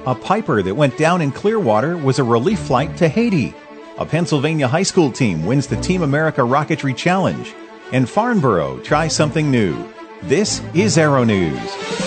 A Piper that went down in Clearwater was a relief flight to Haiti. A Pennsylvania high school team wins the Team America Rocketry Challenge. And Farnborough tries something new. This is Aero News.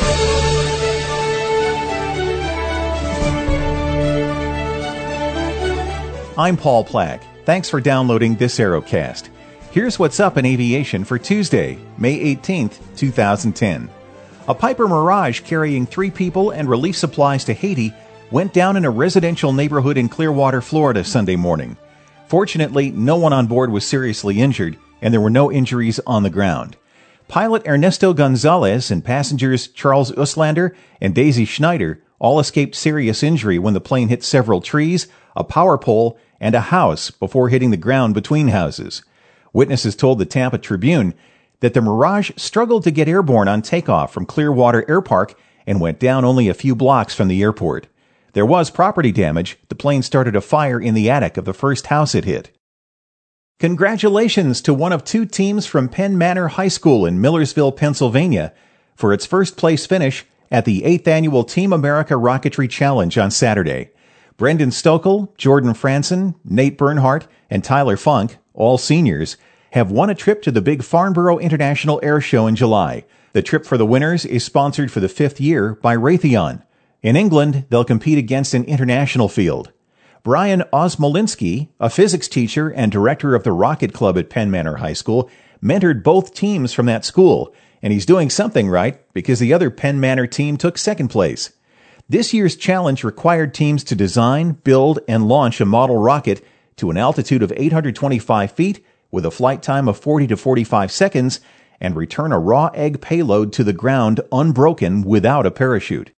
I'm Paul Plack. Thanks for downloading this Aerocast. Here's what's up in aviation for Tuesday, May 18th, 2010. A Piper Mirage carrying 3 people and relief supplies to Haiti went down in a residential neighborhood in Clearwater, Florida Sunday morning. Fortunately, no one on board was seriously injured, and there were no injuries on the ground. Pilot Ernesto Gonzalez and passengers Charles Uslander and Daisy Schneider all escaped serious injury when the plane hit several trees, a power pole, and a house before hitting the ground between houses. Witnesses told the Tampa Tribune that the Mirage struggled to get airborne on takeoff from Clearwater Air Park and went down only a few blocks from the airport. There was property damage. The plane started a fire in the attic of the first house it hit. Congratulations to one of 2 teams from Penn Manor High School in Millersville, Pennsylvania, for its first-place finish at the 8th Annual Team America Rocketry Challenge on Saturday. Brendan Stokel, Jordan Franson, Nate Bernhardt, and Tyler Funk, all seniors, have won a trip to the big Farnborough International Air Show in July. The trip for the winners is sponsored for the 5th year by Raytheon. In England, they'll compete against an international field. Brian Osmolinski, a physics teacher and director of the Rocket Club at Penn Manor High School, mentored both teams from that school, and he's doing something right because the other Penn Manor team took second place. This year's challenge required teams to design, build, and launch a model rocket to an altitude of 825 feet with a flight time of 40 to 45 seconds and return a raw egg payload to the ground unbroken without a parachute.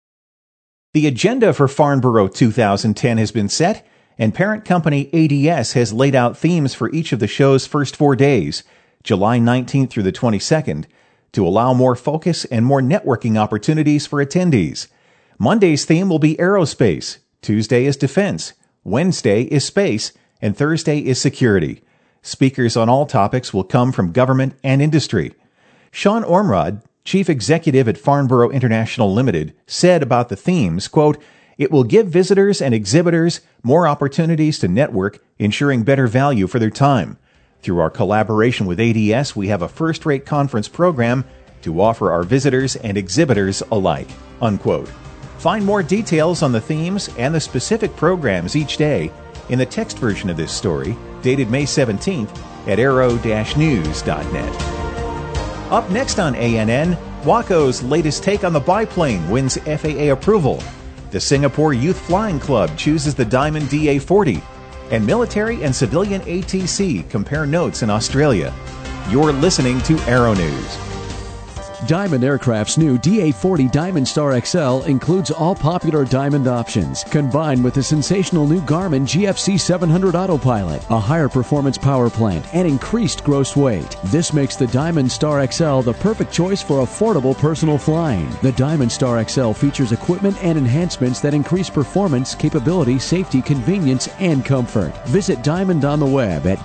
The agenda for Farnborough 2010 has been set, and parent company ADS has laid out themes for each of the show's first 4 days, July 19th through the 22nd, to allow more focus and more networking opportunities for attendees. Monday's theme will be aerospace, Tuesday is defense, Wednesday is space, and Thursday is security. Speakers on all topics will come from government and industry. Sean Ormrod, chief executive at Farnborough International Limited, said about the themes, quote, "It will give visitors and exhibitors more opportunities to network, ensuring better value for their time. Through our collaboration with ADS, we have a first-rate conference program to offer our visitors and exhibitors alike," unquote. Find more details on the themes and the specific programs each day in the text version of this story, dated May 17th, at aero-news.net. Up next on ANN, Waco's latest take on the biplane wins FAA approval. The Singapore Youth Flying Club chooses the Diamond DA-40. And military and civilian ATC compare notes in Australia. You're listening to Aero News. Diamond Aircraft's new DA-40 Diamond Star XL includes all popular Diamond options, combined with the sensational new Garmin GFC 700 Autopilot, a higher performance power plant, and increased gross weight. This makes the Diamond Star XL the perfect choice for affordable personal flying. The Diamond Star XL features equipment and enhancements that increase performance, capability, safety, convenience, and comfort. Visit Diamond on the web at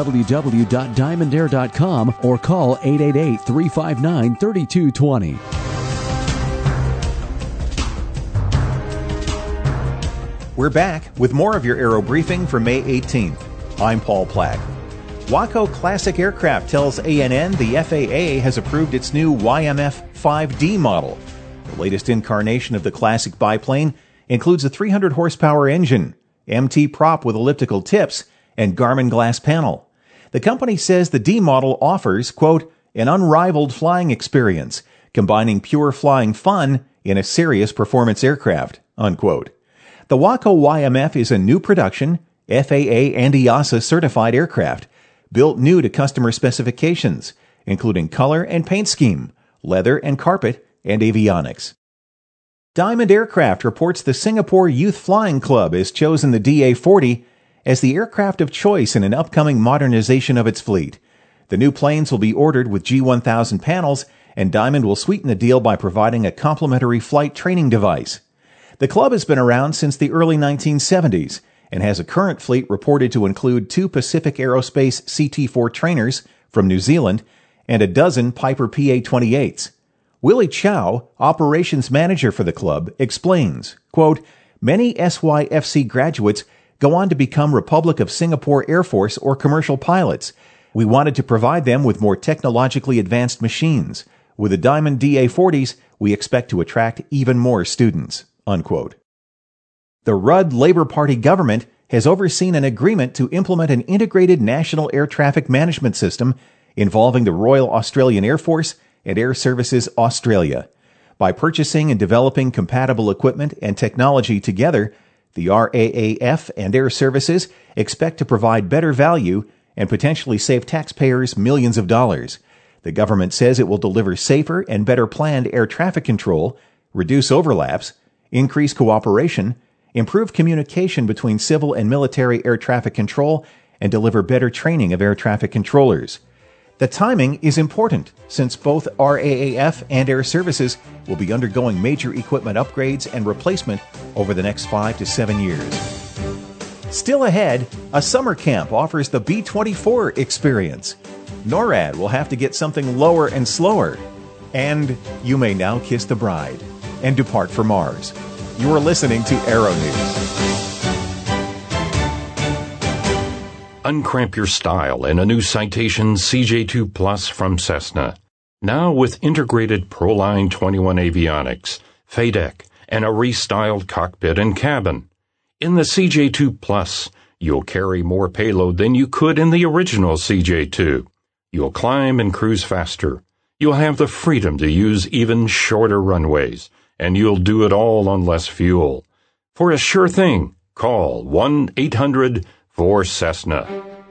www.diamondair.com or call 888-359-3220. We're back with more of your Aero Briefing for May 18th. I'm Paul Plack. Waco Classic Aircraft tells ANN the FAA has approved its new YMF-5D model. The latest incarnation of the classic biplane includes a 300 horsepower engine, MT prop with elliptical tips, and Garmin glass panel. The company says the D model offers, quote, "an unrivaled flying experience, combining pure flying fun in a serious performance aircraft," unquote. The Waco YMF is a new production, FAA and EASA certified aircraft, built new to customer specifications, including color and paint scheme, leather and carpet, and avionics. Diamond Aircraft reports the Singapore Youth Flying Club has chosen the DA-40 as the aircraft of choice in an upcoming modernization of its fleet. The new planes will be ordered with G1000 panels, and Diamond will sweeten the deal by providing a complimentary flight training device. The club has been around since the early 1970s and has a current fleet reported to include 2 Pacific Aerospace CT-4 trainers from New Zealand and a dozen Piper PA-28s. Willie Chow, operations manager for the club, explains, quote, Many SYFC graduates go on to become Republic of Singapore Air Force or commercial pilots. We wanted to provide them with more technologically advanced machines. With the Diamond DA-40s, we expect to attract even more students." Unquote. The Rudd Labour Party government has overseen an agreement to implement an integrated national air traffic management system involving the Royal Australian Air Force and Air Services Australia. By purchasing and developing compatible equipment and technology together, the RAAF and Air Services expect to provide better value and potentially save taxpayers millions of dollars. The government says it will deliver safer and better planned air traffic control, reduce overlaps, increase cooperation, improve communication between civil and military air traffic control, and deliver better training of air traffic controllers. The timing is important, since both RAAF and Air Services will be undergoing major equipment upgrades and replacement over the next 5 to 7 years. Still ahead, a summer camp offers the B-24 experience. NORAD will have to get something lower and slower. And you may now kiss the bride and depart for Mars. You are listening to Aero News. Uncramp your style in a new Citation CJ2 Plus from Cessna. Now with integrated Proline 21 avionics, FADEC, and a restyled cockpit and cabin. In the CJ2 Plus, you'll carry more payload than you could in the original CJ2. You'll climb and cruise faster. You'll have the freedom to use even shorter runways, and you'll do it all on less fuel. For a sure thing, call 1-800-4Cessna.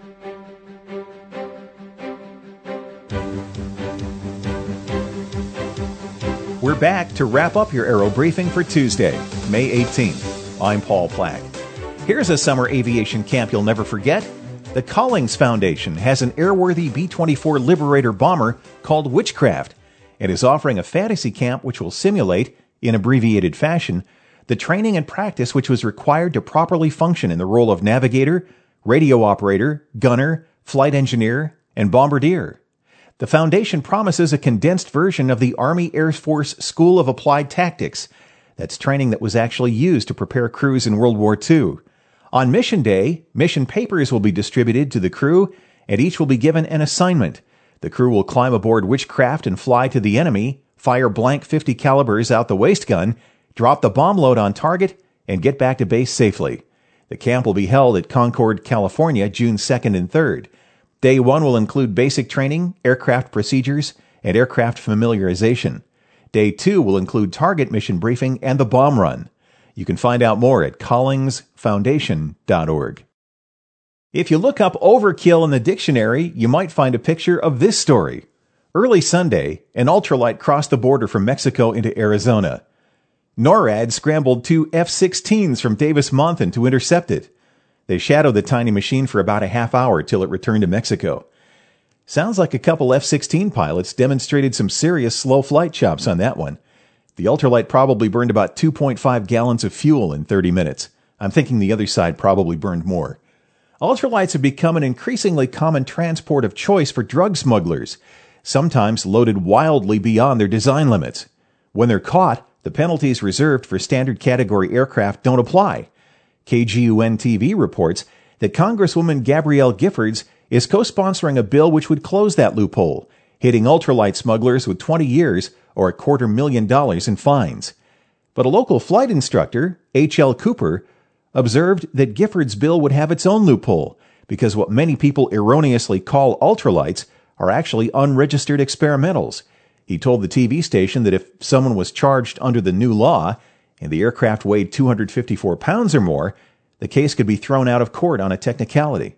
We're back to wrap up your Aero Briefing for Tuesday, May 18th. I'm Paul Plack. Here's a summer aviation camp you'll never forget. The Collings Foundation has an airworthy B-24 Liberator bomber called Witchcraft and is offering a fantasy camp which will simulate, in abbreviated fashion, the training and practice which was required to properly function in the role of navigator, radio operator, gunner, flight engineer, and bombardier. The Foundation promises a condensed version of the Army Air Force School of Applied Tactics. That's training that was actually used to prepare crews in World War II. On mission day, mission papers will be distributed to the crew, and each will be given an assignment. The crew will climb aboard Witchcraft and fly to the enemy, fire blank .50 calibers out the waist gun, drop the bomb load on target, and get back to base safely. The camp will be held at Concord, California, June 2nd and 3rd. Day 1 will include basic training, aircraft procedures, and aircraft familiarization. Day 2 will include target mission briefing and the bomb run. You can find out more at collingsfoundation.org. If you look up overkill in the dictionary, you might find a picture of this story. Early Sunday, an ultralight crossed the border from Mexico into Arizona. NORAD scrambled 2 F-16s from Davis-Monthan to intercept it. They shadowed the tiny machine for about a half hour till it returned to Mexico. Sounds like a couple F-16 pilots demonstrated some serious slow flight chops on that one. The ultralight probably burned about 2.5 gallons of fuel in 30 minutes. I'm thinking the other side probably burned more. Ultralights have become an increasingly common transport of choice for drug smugglers, sometimes loaded wildly beyond their design limits. When they're caught, the penalties reserved for standard category aircraft don't apply. KGUN-TV reports that Congresswoman Gabrielle Giffords is co-sponsoring a bill which would close that loophole, hitting ultralight smugglers with 20 years or $250,000 in fines. But a local flight instructor, H.L. Cooper, observed that Giffords' bill would have its own loophole because what many people erroneously call ultralights are actually unregistered experimentals. He told the TV station that if someone was charged under the new law and the aircraft weighed 254 pounds or more, the case could be thrown out of court on a technicality.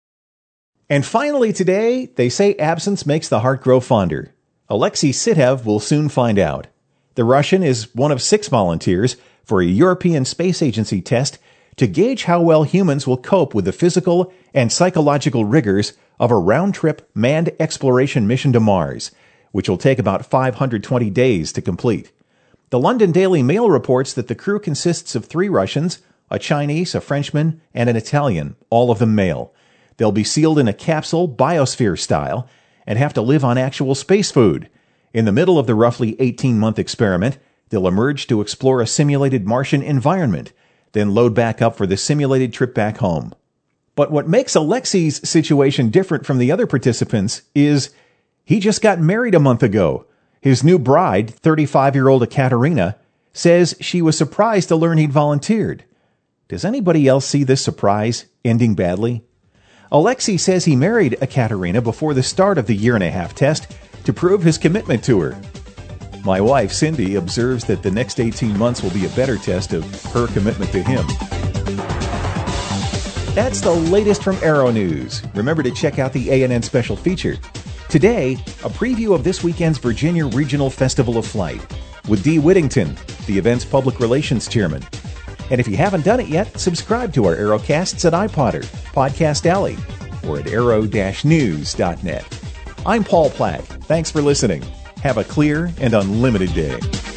And finally today, they say absence makes the heart grow fonder. Alexei Sittev will soon find out. The Russian is one of 6 volunteers for a European Space Agency test to gauge how well humans will cope with the physical and psychological rigors of a round-trip manned exploration mission to Mars, which will take about 520 days to complete. The London Daily Mail reports that the crew consists of 3 Russians, a Chinese, a Frenchman, and an Italian, all of them male. They'll be sealed in a capsule, biosphere style, and have to live on actual space food. In the middle of the roughly 18-month experiment, they'll emerge to explore a simulated Martian environment. then load back up for the simulated trip back home. But what makes Alexei's situation different from the other participants is he just got married a month ago. His new bride, 35-year-old Ekaterina, says she was surprised to learn he'd volunteered. Does anybody else see this surprise ending badly? Alexei says he married Ekaterina before the start of the year-and-a-half test to prove his commitment to her. My wife, Cindy, observes that the next 18 months will be a better test of her commitment to him. That's the latest from Aero News. Remember to check out the ANN special feature. Today, a preview of this weekend's Virginia Regional Festival of Flight with Dee Whittington, the event's public relations chairman. And if you haven't done it yet, subscribe to our Aerocasts at iPodder, Podcast Alley, or at aero-news.net. I'm Paul Platt. Thanks for listening. Have a clear and unlimited day.